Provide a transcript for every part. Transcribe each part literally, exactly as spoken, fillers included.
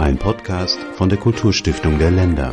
Ein Podcast von der Kulturstiftung der Länder.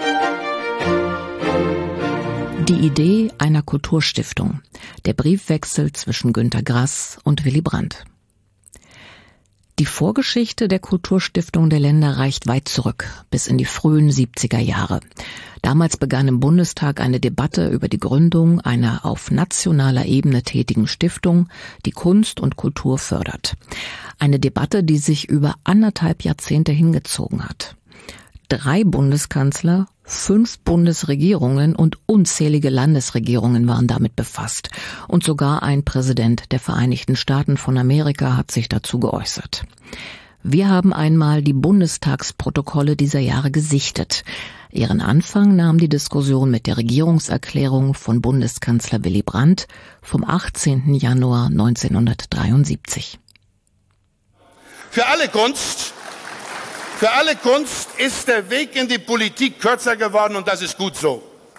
Die Idee einer Kulturstiftung. Der Briefwechsel zwischen Günter Grass und Willy Brandt. Die Vorgeschichte der Kulturstiftung der Länder reicht weit zurück, bis in die frühen siebziger Jahre. Damals begann im Bundestag eine Debatte über die Gründung einer auf nationaler Ebene tätigen Stiftung, die Kunst und Kultur fördert. Eine Debatte, die sich über anderthalb Jahrzehnte hingezogen hat. Drei Bundeskanzler, fünf Bundesregierungen und unzählige Landesregierungen waren damit befasst. Und sogar ein Präsident der Vereinigten Staaten von Amerika hat sich dazu geäußert. Wir haben einmal die Bundestagsprotokolle dieser Jahre gesichtet. Ihren Anfang nahm die Diskussion mit der Regierungserklärung von Bundeskanzler Willy Brandt vom achtzehnten Januar neunzehnhundertdreiundsiebzig. Für alle Kunst Für alle Kunst ist der Weg in die Politik kürzer geworden, und das ist gut so.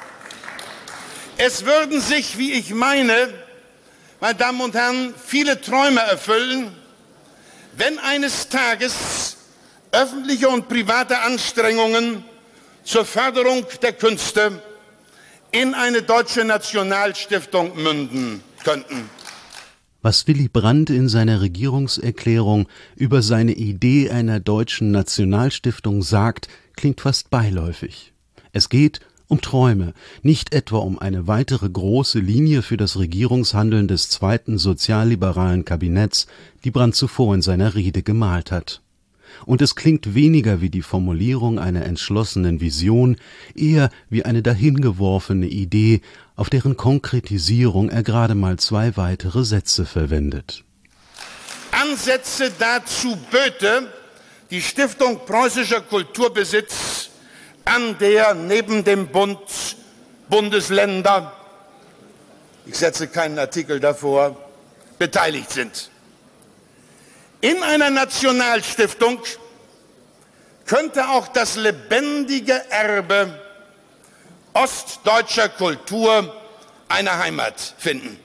Es würden sich, wie ich meine, meine Damen und Herren, viele Träume erfüllen, wenn eines Tages öffentliche und private Anstrengungen zur Förderung der Künste in eine deutsche Nationalstiftung münden könnten. Was Willy Brandt in seiner Regierungserklärung über seine Idee einer deutschen Nationalstiftung sagt, klingt fast beiläufig. Es geht um Träume, nicht etwa um eine weitere große Linie für das Regierungshandeln des zweiten sozialliberalen Kabinetts, die Brandt zuvor in seiner Rede gemalt hat. Und es klingt weniger wie die Formulierung einer entschlossenen Vision, eher wie eine dahingeworfene Idee, auf deren Konkretisierung er gerade mal zwei weitere Sätze verwendet. Ansätze dazu böte die Stiftung Preußischer Kulturbesitz, an der neben dem Bund Bundesländer, ich setze keinen Artikel davor, beteiligt sind. In einer Nationalstiftung könnte auch das lebendige Erbe ostdeutscher Kultur eine Heimat finden.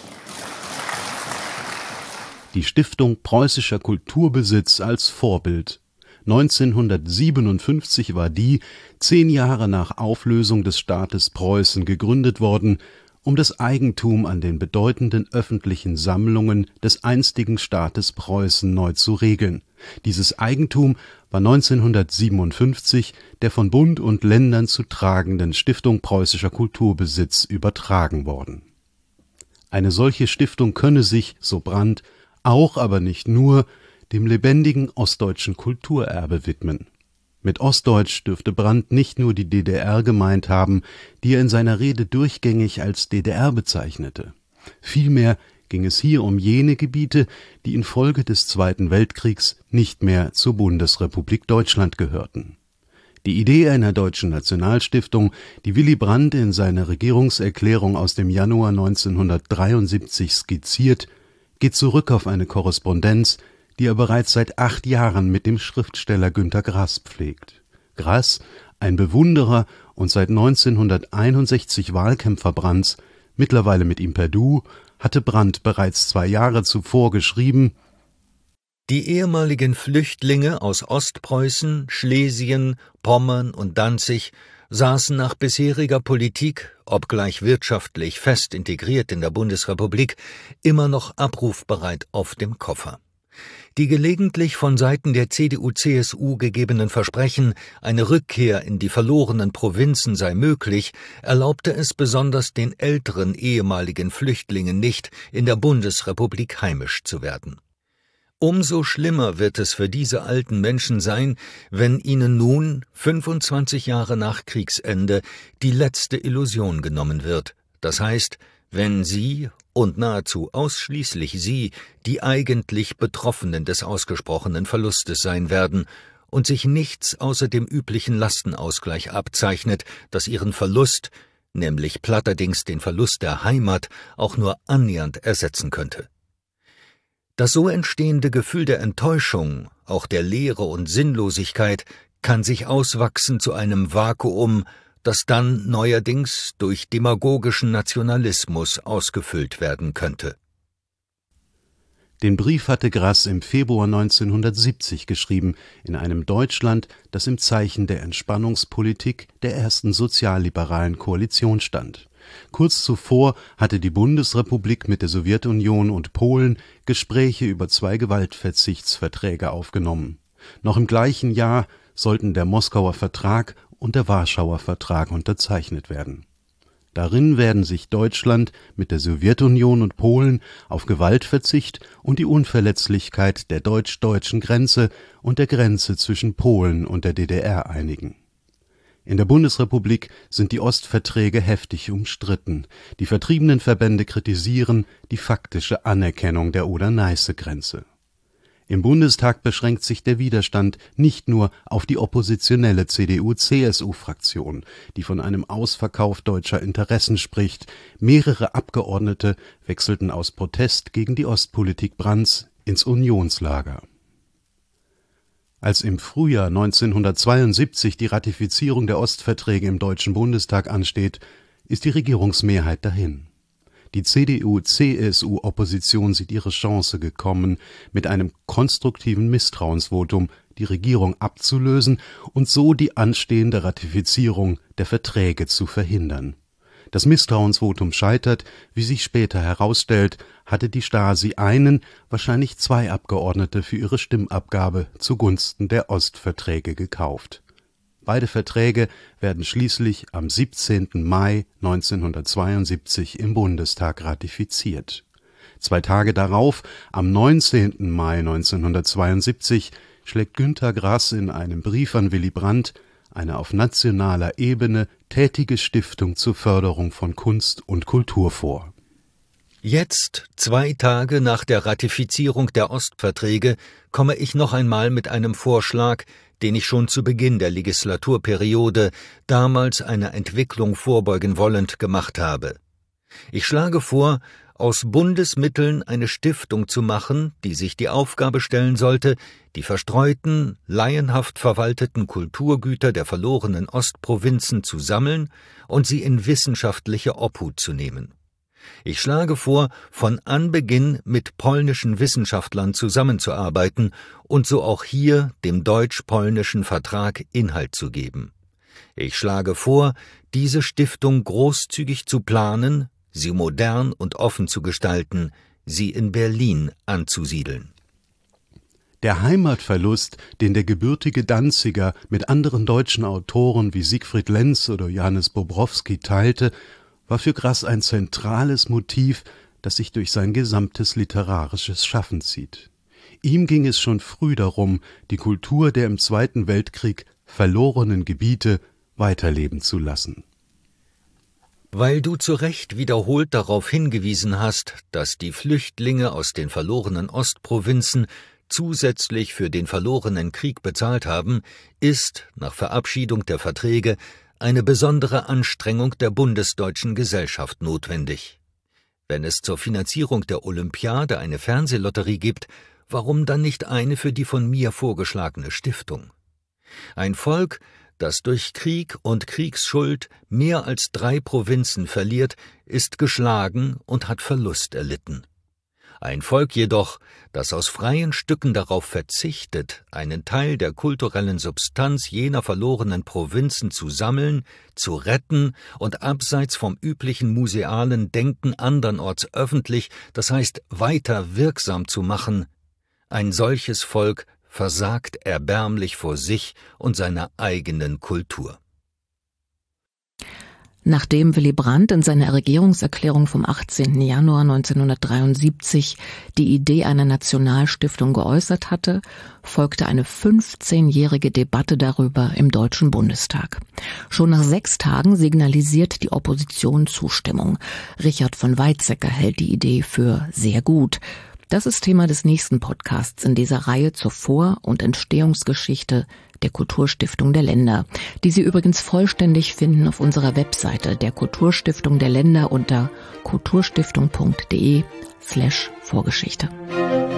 Die Stiftung Preußischer Kulturbesitz als Vorbild. neunzehnhundertsiebenundfünfzig war die, zehn Jahre nach Auflösung des Staates Preußen, gegründet worden, um das Eigentum an den bedeutenden öffentlichen Sammlungen des einstigen Staates Preußen neu zu regeln. Dieses Eigentum war neunzehnhundertsiebenundfünfzig der von Bund und Ländern zu tragenden Stiftung Preußischer Kulturbesitz übertragen worden. Eine solche Stiftung könne sich, so Brandt, auch aber nicht nur dem lebendigen ostdeutschen Kulturerbe widmen. Mit Ostdeutsch dürfte Brandt nicht nur die D D R gemeint haben, die er in seiner Rede durchgängig als D D R bezeichnete. Vielmehr ging es hier um jene Gebiete, die infolge des Zweiten Weltkriegs nicht mehr zur Bundesrepublik Deutschland gehörten. Die Idee einer deutschen Nationalstiftung, die Willy Brandt in seiner Regierungserklärung aus dem Januar neunzehnhundertdreiundsiebzig skizziert, geht zurück auf eine Korrespondenz, die er bereits seit acht Jahren mit dem Schriftsteller Günter Grass pflegt. Grass, ein Bewunderer und seit neunzehnhunderteinundsechzig Wahlkämpfer Brandts, mittlerweile mit ihm per Du, hatte Brandt bereits zwei Jahre zuvor geschrieben: Die ehemaligen Flüchtlinge aus Ostpreußen, Schlesien, Pommern und Danzig saßen nach bisheriger Politik, obgleich wirtschaftlich fest integriert in der Bundesrepublik, immer noch abrufbereit auf dem Koffer. Die gelegentlich von Seiten der C D U C S U gegebenen Versprechen, eine Rückkehr in die verlorenen Provinzen sei möglich, erlaubte es besonders den älteren ehemaligen Flüchtlingen nicht, in der Bundesrepublik heimisch zu werden. Umso schlimmer wird es für diese alten Menschen sein, wenn ihnen nun, fünfundzwanzig Jahre nach Kriegsende, die letzte Illusion genommen wird, das heißt, wenn sie, und nahezu ausschließlich sie, die eigentlich Betroffenen des ausgesprochenen Verlustes sein werden und sich nichts außer dem üblichen Lastenausgleich abzeichnet, das ihren Verlust, nämlich platterdings den Verlust der Heimat, auch nur annähernd ersetzen könnte. Das so entstehende Gefühl der Enttäuschung, auch der Leere und Sinnlosigkeit, kann sich auswachsen zu einem Vakuum, das dann neuerdings durch demagogischen Nationalismus ausgefüllt werden könnte. Den Brief hatte Grass im Februar neunzehnhundertsiebzig geschrieben, in einem Deutschland, das im Zeichen der Entspannungspolitik der ersten sozialliberalen Koalition stand. Kurz zuvor hatte die Bundesrepublik mit der Sowjetunion und Polen Gespräche über zwei Gewaltverzichtsverträge aufgenommen. Noch im gleichen Jahr sollten der Moskauer Vertrag und der Warschauer Vertrag unterzeichnet werden. Darin werden sich Deutschland mit der Sowjetunion und Polen auf Gewaltverzicht und die Unverletzlichkeit der deutsch-deutschen Grenze und der Grenze zwischen Polen und der D D R einigen. In der Bundesrepublik sind die Ostverträge heftig umstritten. Die Vertriebenenverbände kritisieren die faktische Anerkennung der Oder-Neiße-Grenze. Im Bundestag beschränkt sich der Widerstand nicht nur auf die oppositionelle C D U C S U-Fraktion, die von einem Ausverkauf deutscher Interessen spricht. Mehrere Abgeordnete wechselten aus Protest gegen die Ostpolitik Brandts ins Unionslager. Als im Frühjahr neunzehnhundertzweiundsiebzig die Ratifizierung der Ostverträge im Deutschen Bundestag ansteht, ist die Regierungsmehrheit dahin. Die C D U C S U-Opposition sieht ihre Chance gekommen, mit einem konstruktiven Misstrauensvotum die Regierung abzulösen und so die anstehende Ratifizierung der Verträge zu verhindern. Das Misstrauensvotum scheitert, wie sich später herausstellt, hatte die Stasi einen, wahrscheinlich zwei Abgeordnete für ihre Stimmabgabe zugunsten der Ostverträge gekauft. Beide Verträge werden schließlich am siebzehnten Mai neunzehnhundertzweiundsiebzig im Bundestag ratifiziert. Zwei Tage darauf, am neunzehnten Mai neunzehnhundertzweiundsiebzig, schlägt Günter Grass in einem Brief an Willy Brandt eine auf nationaler Ebene tätige Stiftung zur Förderung von Kunst und Kultur vor. Jetzt, zwei Tage nach der Ratifizierung der Ostverträge, komme ich noch einmal mit einem Vorschlag, den ich schon zu Beginn der Legislaturperiode, damals einer Entwicklung vorbeugen wollend, gemacht habe. Ich schlage vor, aus Bundesmitteln eine Stiftung zu machen, die sich die Aufgabe stellen sollte, die verstreuten, laienhaft verwalteten Kulturgüter der verlorenen Ostprovinzen zu sammeln und sie in wissenschaftliche Obhut zu nehmen. Ich schlage vor, von Anbeginn mit polnischen Wissenschaftlern zusammenzuarbeiten und so auch hier dem deutsch-polnischen Vertrag Inhalt zu geben. Ich schlage vor, diese Stiftung großzügig zu planen, sie modern und offen zu gestalten, sie in Berlin anzusiedeln. Der Heimatverlust, den der gebürtige Danziger mit anderen deutschen Autoren wie Siegfried Lenz oder Johannes Bobrowski teilte, war für Grass ein zentrales Motiv, das sich durch sein gesamtes literarisches Schaffen zieht. Ihm ging es schon früh darum, die Kultur der im Zweiten Weltkrieg verlorenen Gebiete weiterleben zu lassen. Weil du zu Recht wiederholt darauf hingewiesen hast, dass die Flüchtlinge aus den verlorenen Ostprovinzen zusätzlich für den verlorenen Krieg bezahlt haben, ist, nach Verabschiedung der Verträge, eine besondere Anstrengung der bundesdeutschen Gesellschaft notwendig. Wenn es zur Finanzierung der Olympiade eine Fernsehlotterie gibt, warum dann nicht eine für die von mir vorgeschlagene Stiftung? Ein Volk, das durch Krieg und Kriegsschuld mehr als drei Provinzen verliert, ist geschlagen und hat Verlust erlitten. Ein Volk jedoch, das aus freien Stücken darauf verzichtet, einen Teil der kulturellen Substanz jener verlorenen Provinzen zu sammeln, zu retten und abseits vom üblichen musealen Denken andernorts öffentlich, das heißt weiter wirksam zu machen, ein solches Volk versagt erbärmlich vor sich und seiner eigenen Kultur. Nachdem Willy Brandt in seiner Regierungserklärung vom achtzehnten Januar neunzehnhundertdreiundsiebzig die Idee einer Nationalstiftung geäußert hatte, folgte eine fünfzehnjährige Debatte darüber im Deutschen Bundestag. Schon nach sechs Tagen signalisiert die Opposition Zustimmung. Richard von Weizsäcker hält die Idee für sehr gut. Das ist Thema des nächsten Podcasts in dieser Reihe zur Vor- und Entstehungsgeschichte der Kulturstiftung der Länder, die Sie übrigens vollständig finden auf unserer Webseite der Kulturstiftung der Länder unter kulturstiftung punkt de slash Vorgeschichte.